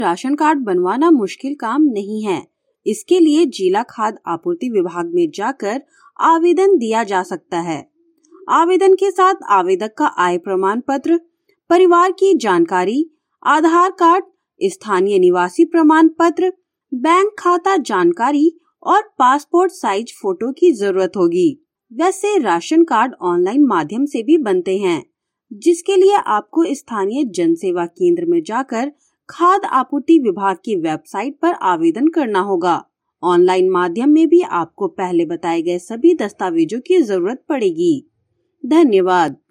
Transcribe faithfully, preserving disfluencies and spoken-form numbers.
Ration card बनवाना मुश्किल काम नहीं है। इसके लिए जिला खाद्य आपूर्ति विभाग में जाकर आवेदन दिया जा सकता है। आवेदन के साथ आवेदक का आय प्रमाण पत्र, परिवार की जानकारी, आधार कार्ड, स्थानीय निवासी प्रमाण पत्र, बैंक खाता जानकारी और पासपोर्ट साइज फोटो की जरूरत होगी। वैसे राशन कार्ड ऑनलाइन माध्यम से भी बनते हैं, जिसके लिए आपको स्थानीय जन सेवा केंद्र में जाकर खाद्य आपूर्ति विभाग की वेबसाइट पर आवेदन करना होगा। ऑनलाइन माध्यम में भी आपको पहले बताए गए सभी दस्तावेजों की जरूरत पड़ेगी। धन्यवाद।